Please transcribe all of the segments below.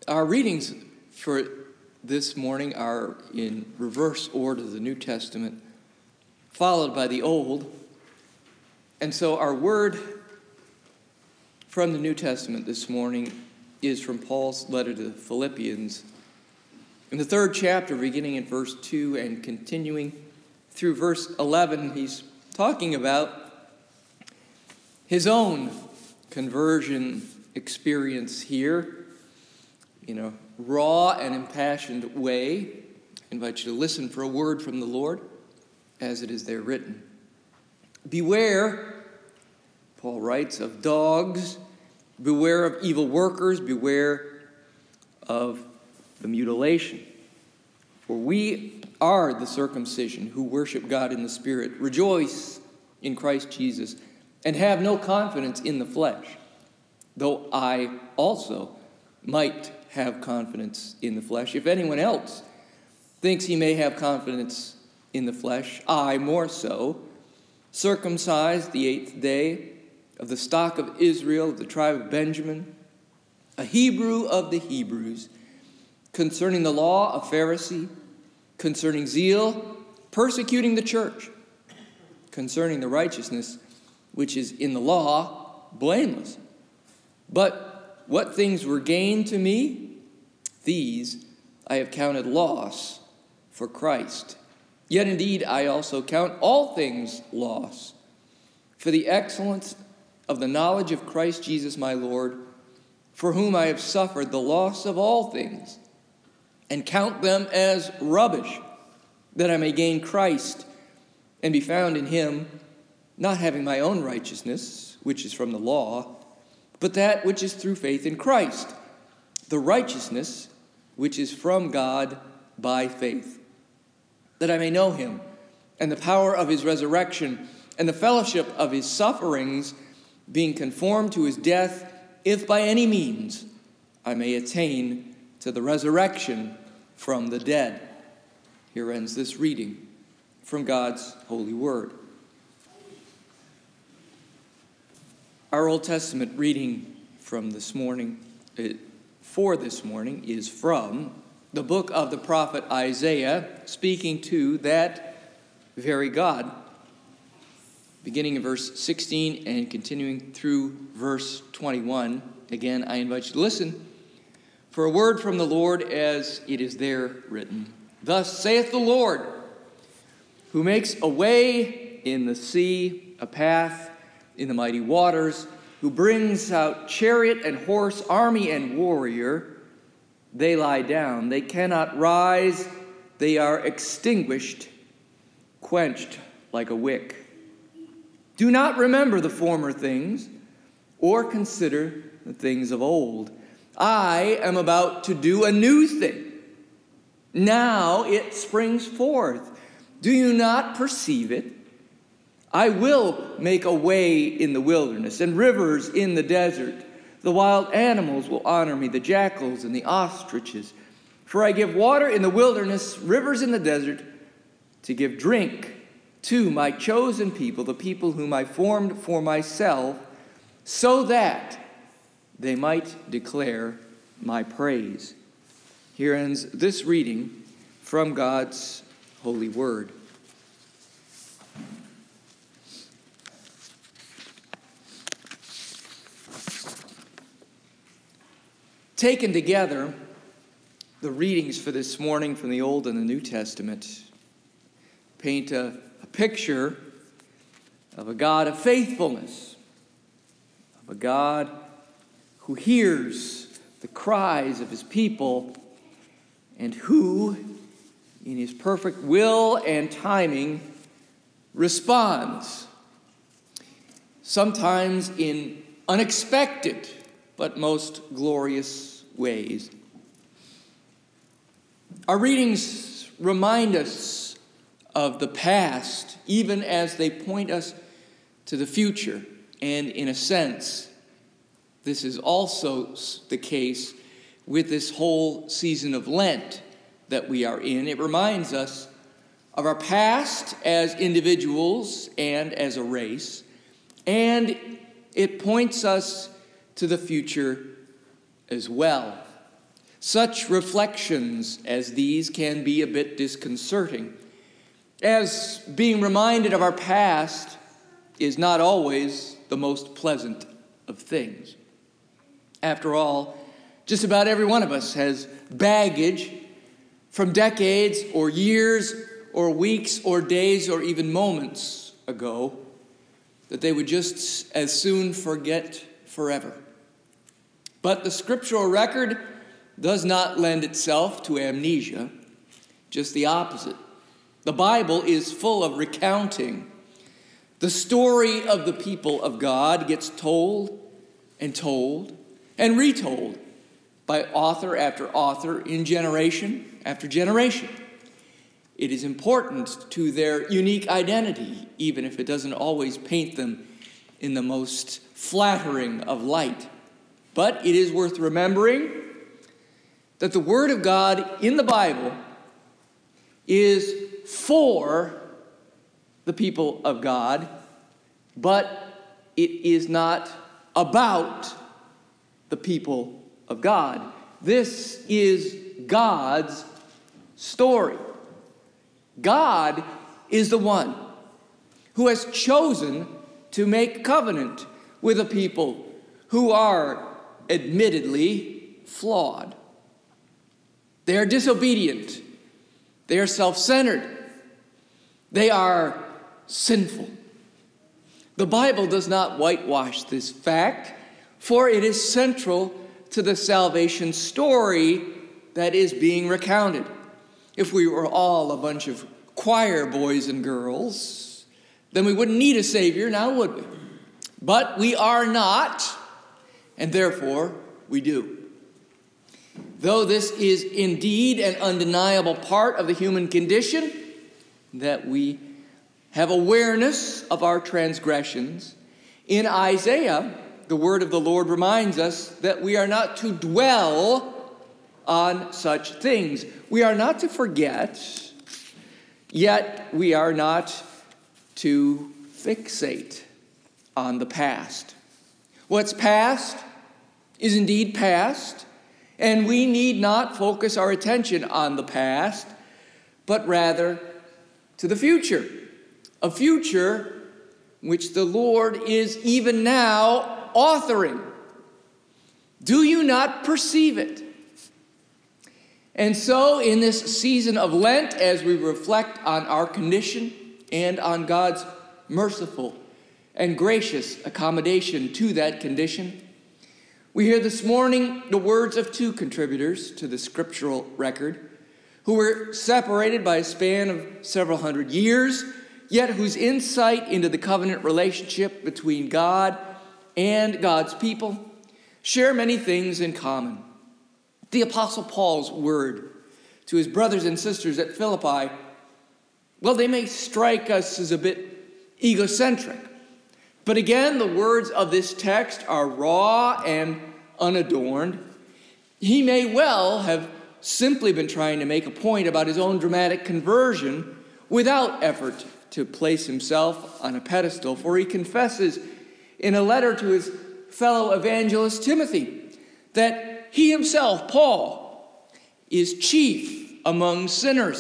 Our readings for this morning are in reverse order, the New Testament, followed by the Old. And so our word from the New Testament this morning is from Paul's letter to the Philippians. In the 3rd chapter, beginning in verse 2 and continuing through verse 11, he's talking about his own conversion experience here in a raw and impassioned way. I invite you to listen for a word from the Lord as it is there written. Beware, Paul writes, of dogs. Beware of evil workers. Beware of the mutilation. For we are the circumcision who worship God in the Spirit, rejoice in Christ Jesus, and have no confidence in the flesh, though I also might have confidence in the flesh. If anyone else thinks he may have confidence in the flesh, I more so, circumcised the 8th day, of the stock of Israel, of the tribe of Benjamin, a Hebrew of the Hebrews, concerning the law, a Pharisee, concerning zeal, persecuting the church, concerning the righteousness which is in the law, blameless. But what things were gain to me, these I have counted loss for Christ. Yet indeed I also count all things loss for the excellence of the knowledge of Christ Jesus my Lord, for whom I have suffered the loss of all things, and count them as rubbish, that I may gain Christ and be found in him, not having my own righteousness, which is from the law, but that which is through faith in Christ, the righteousness which is from God by faith, that I may know him, and the power of his resurrection, and the fellowship of his sufferings, being conformed to his death, if by any means I may attain to the resurrection from the dead. Here ends this reading from God's holy word. Our Old Testament reading from this morning, for this morning, is from the book of the prophet Isaiah, speaking to that very God, beginning in verse 16 and continuing through verse 21. Again, I invite you to listen for a word from the Lord as it is there written. Thus saith the Lord, who makes a way in the sea, a path in the mighty waters, who brings out chariot and horse, army and warrior. They lie down, they cannot rise, they are extinguished, quenched like a wick. Do not remember the former things, or consider the things of old. I am about to do a new thing. Now it springs forth. Do you not perceive it? I will make a way in the wilderness and rivers in the desert. The wild animals will honor me, the jackals and the ostriches. For I give water in the wilderness, rivers in the desert, to give drink to my chosen people, the people whom I formed for myself, so that they might declare my praise. Here ends this reading from God's holy word. Taken together, the readings for this morning from the Old and the New Testament paint a picture of a God of faithfulness, of a God who hears the cries of his people and who, in his perfect will and timing, responds, sometimes in unexpected but most glorious ways. Our readings remind us of the past, even as they point us to the future. And in a sense, this is also the case with this whole season of Lent that we are in. It reminds us of our past as individuals and as a race, and it points us to the future as well. Such reflections as these can be a bit disconcerting, as being reminded of our past is not always the most pleasant of things. After all, just about every one of us has baggage from decades or years or weeks or days or even moments ago that they would just as soon forget forever. But the scriptural record does not lend itself to amnesia, just the opposite. The Bible is full of recounting. The story of the people of God gets told and retold by author after author in generation after generation. It is important to their unique identity, even if it doesn't always paint them in the most flattering of light. But it is worth remembering that the Word of God in the Bible is for the people of God, but it is not about the people of God. This is God's story. God is the one who has chosen to make covenant with a people who are admittedly flawed. They are disobedient. They are self-centered. They are sinful. The Bible does not whitewash this fact, for it is central to the salvation story that is being recounted. If we were all a bunch of choir boys and girls, then we wouldn't need a Savior now, would we? But we are not, and therefore we do. Though this is indeed an undeniable part of the human condition, that we have awareness of our transgressions, in Isaiah, the word of the Lord reminds us that we are not to dwell on such things. We are not to forget, yet we are not to fixate on the past. What's past is indeed past, and we need not focus our attention on the past, but rather to the future, a future which the Lord is even now authoring. Do you not perceive it? And so in this season of Lent, as we reflect on our condition and on God's merciful and gracious accommodation to that condition, we hear this morning the words of two contributors to the scriptural record who were separated by a span of several hundred years, yet whose insight into the covenant relationship between God and God's people share many things in common. The Apostle Paul's word to his brothers and sisters at Philippi, well, they may strike us as a bit egocentric. But again, the words of this text are raw and unadorned. He may well have simply been trying to make a point about his own dramatic conversion without effort to place himself on a pedestal, for he confesses in a letter to his fellow evangelist Timothy that he himself, Paul, is chief among sinners.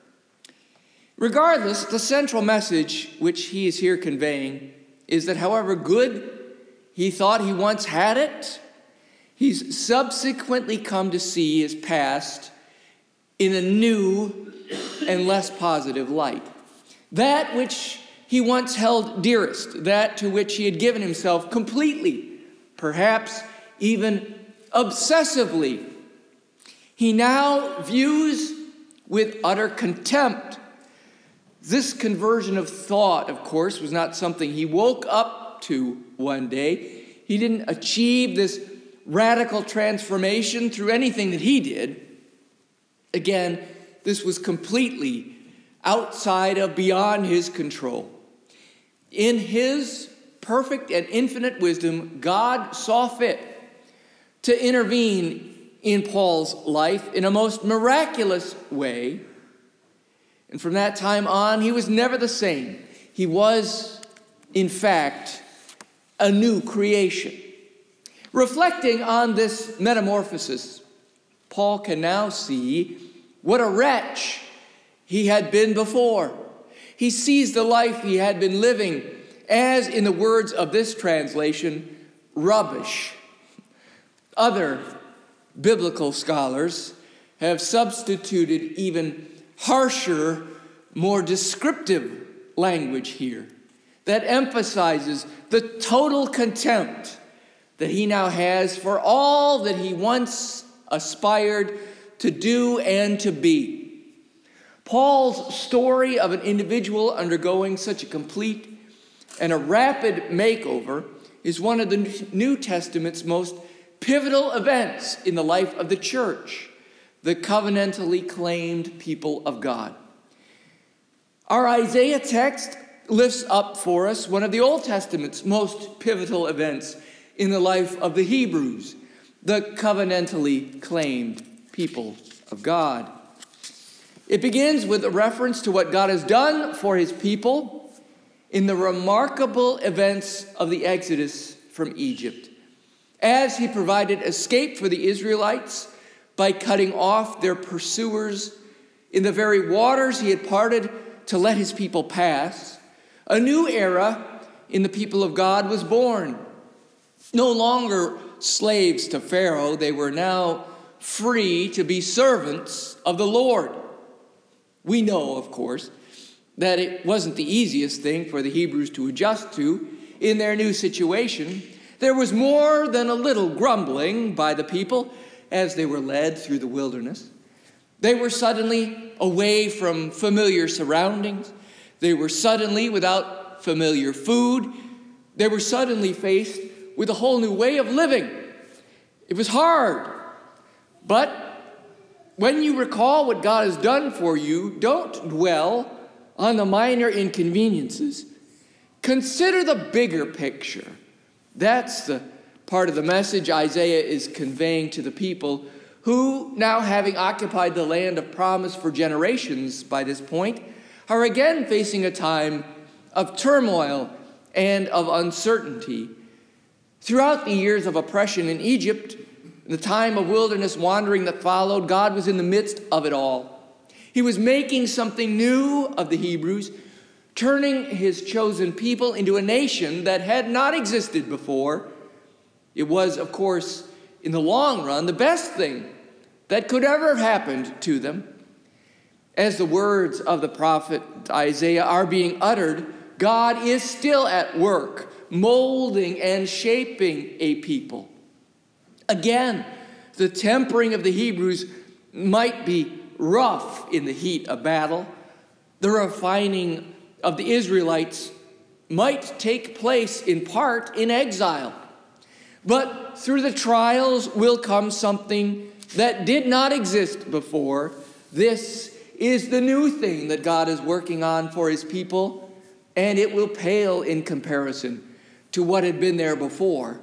Regardless, the central message which he is here conveying is that however good he thought he once had it, he's subsequently come to see his past in a new and less positive light. That which he once held dearest, that to which he had given himself completely, perhaps even obsessively, he now views with utter contempt. This conversion of thought, of course, was not something he woke up to one day. He didn't achieve this radical transformation through anything that he did. Again, this was completely outside of, beyond his control. In his perfect and infinite wisdom, God saw fit to intervene in Paul's life in a most miraculous way. And from that time on, he was never the same. He was, in fact, a new creation. Reflecting on this metamorphosis, Paul can now see what a wretch he had been before. He sees the life he had been living as, in the words of this translation, rubbish. Other biblical scholars have substituted even harsher, more descriptive language here that emphasizes the total contempt that he now has for all that he once aspired to do and to be. Paul's story of an individual undergoing such a complete and a rapid makeover is one of the New Testament's most pivotal events in the life of the church, the covenantally claimed people of God. Our Isaiah text lifts up for us one of the Old Testament's most pivotal events in the life of the Hebrews, the covenantally claimed people of God. It begins with a reference to what God has done for his people in the remarkable events of the Exodus from Egypt, as he provided escape for the Israelites by cutting off their pursuers in the very waters he had parted to let his people pass. A new era in the people of God was born. No longer slaves to Pharaoh, they were now free to be servants of the Lord. We know, of course, that it wasn't the easiest thing for the Hebrews to adjust to in their new situation. There was more than a little grumbling by the people as they were led through the wilderness. They were suddenly away from familiar surroundings. They were suddenly without familiar food. They were suddenly faced with a whole new way of living. It was hard. But when you recall what God has done for you, don't dwell on the minor inconveniences. Consider the bigger picture. That's the part of the message Isaiah is conveying to the people who, now having occupied the land of promise for generations by this point, are again facing a time of turmoil and of uncertainty. Throughout the years of oppression in Egypt, the time of wilderness wandering that followed, God was in the midst of it all. He was making something new of the Hebrews, turning his chosen people into a nation that had not existed before. It was, of course, in the long run, the best thing that could ever have happened to them. As the words of the prophet Isaiah are being uttered, God is still at work, molding and shaping a people. Again, the tempering of the Hebrews might be rough in the heat of battle. The refining of the Israelites might take place in part in exile. But through the trials will come something that did not exist before. This is the new thing that God is working on for his people, and it will pale in comparison to what had been there before.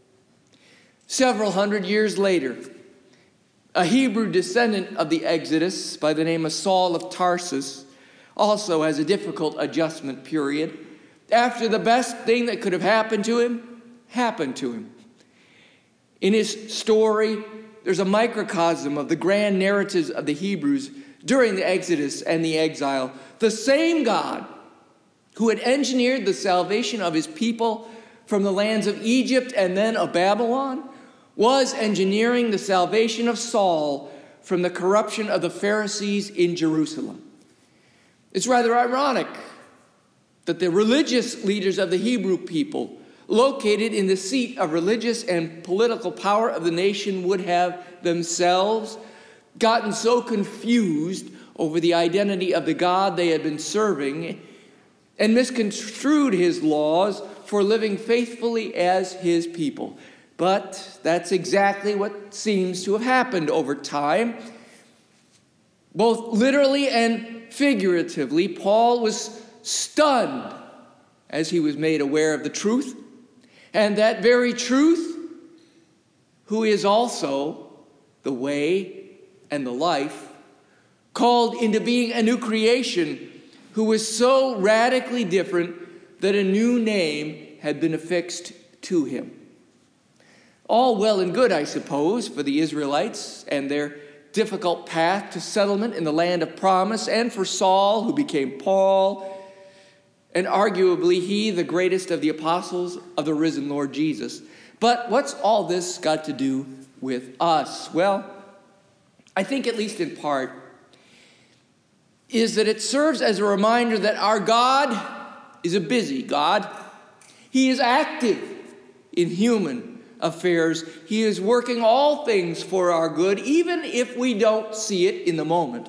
Several hundred years later, a Hebrew descendant of the Exodus by the name of Saul of Tarsus also has a difficult adjustment period after the best thing that could have happened to him happened to him. In his story, there's a microcosm of the grand narratives of the Hebrews during the Exodus and the exile. The same God who had engineered the salvation of his people from the lands of Egypt and then of Babylon was engineering the salvation of Saul from the corruption of the Pharisees in Jerusalem. It's rather ironic that the religious leaders of the Hebrew people, located in the seat of religious and political power of the nation, would have themselves gotten so confused over the identity of the God they had been serving and misconstrued his laws for living faithfully as his people. But that's exactly what seems to have happened over time. Both literally and figuratively, Paul was stunned as he was made aware of the truth. And that very truth, who is also the way and the life, called into being a new creation, who was so radically different that a new name had been affixed to him. All well and good, I suppose, for the Israelites and their difficult path to settlement in the land of promise, and for Saul, who became Paul, and arguably he, the greatest of the apostles of the risen Lord Jesus. But what's all this got to do with us? Well, I think, at least in part, is that it serves as a reminder that our God is a busy God. He is active in human affairs. He is working all things for our good, even if we don't see it in the moment.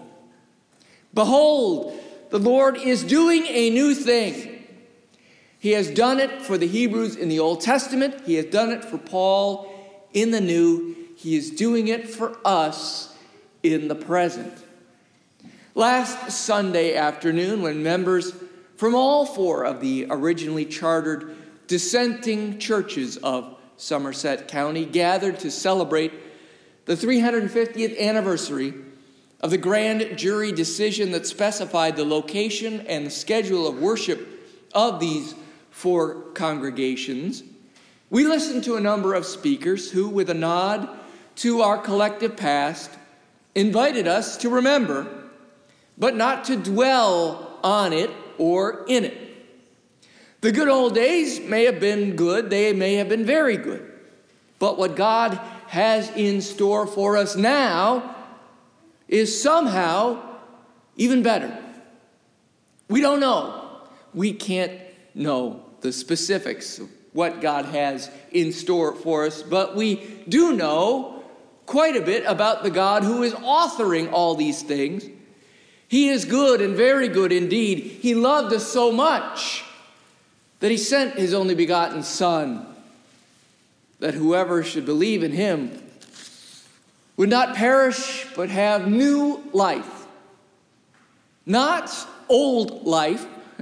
Behold, the Lord is doing a new thing. He has done it for the Hebrews in the Old Testament. He has done it for Paul in the New. He is doing it for us in the present. Last Sunday afternoon, when members from all four of the originally chartered dissenting churches of Somerset County gathered to celebrate the 350th anniversary of the grand jury decision that specified the location and the schedule of worship of these four congregations, we listened to a number of speakers who, with a nod to our collective past, invited us to remember, but not to dwell on it or in it. The good old days may have been good, they may have been very good, but what God has in store for us now is somehow even better. We don't know. We can't know the specifics of what God has in store for us, but we do know quite a bit about the God who is authoring all these things. He is good and very good indeed. He loved us so much that he sent his only begotten Son, that whoever should believe in him would not perish, but have new life. Not old life,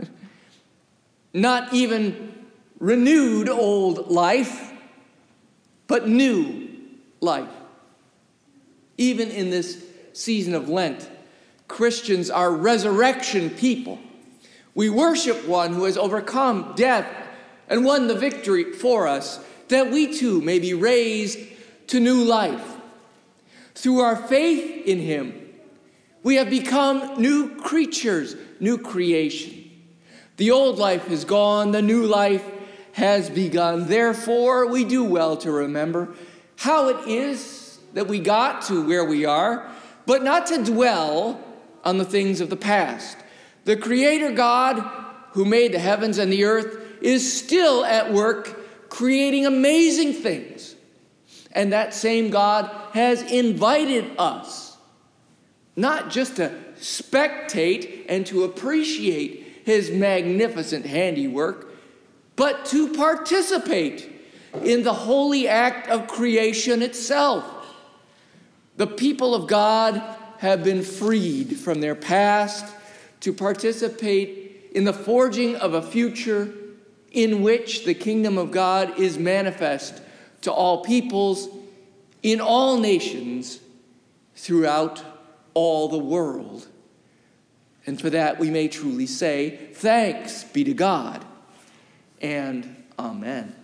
not even renewed old life, but new life. Even in this season of Lent, Christians are resurrection people. We worship one who has overcome death and won the victory for us, that we too may be raised to new life. Through our faith in him, we have become new creatures, new creation. The old life is gone, the new life has begun. Therefore, we do well to remember how it is that we got to where we are, but not to dwell on the things of the past. The Creator God, who made the heavens and the earth, is still at work creating amazing things. And that same God has invited us, not just to spectate and to appreciate his magnificent handiwork, but to participate in the holy act of creation itself. The people of God have been freed from their past to participate in the forging of a future in which the kingdom of God is manifest to all peoples, in all nations, throughout all the world. And for that we may truly say, thanks be to God, and amen.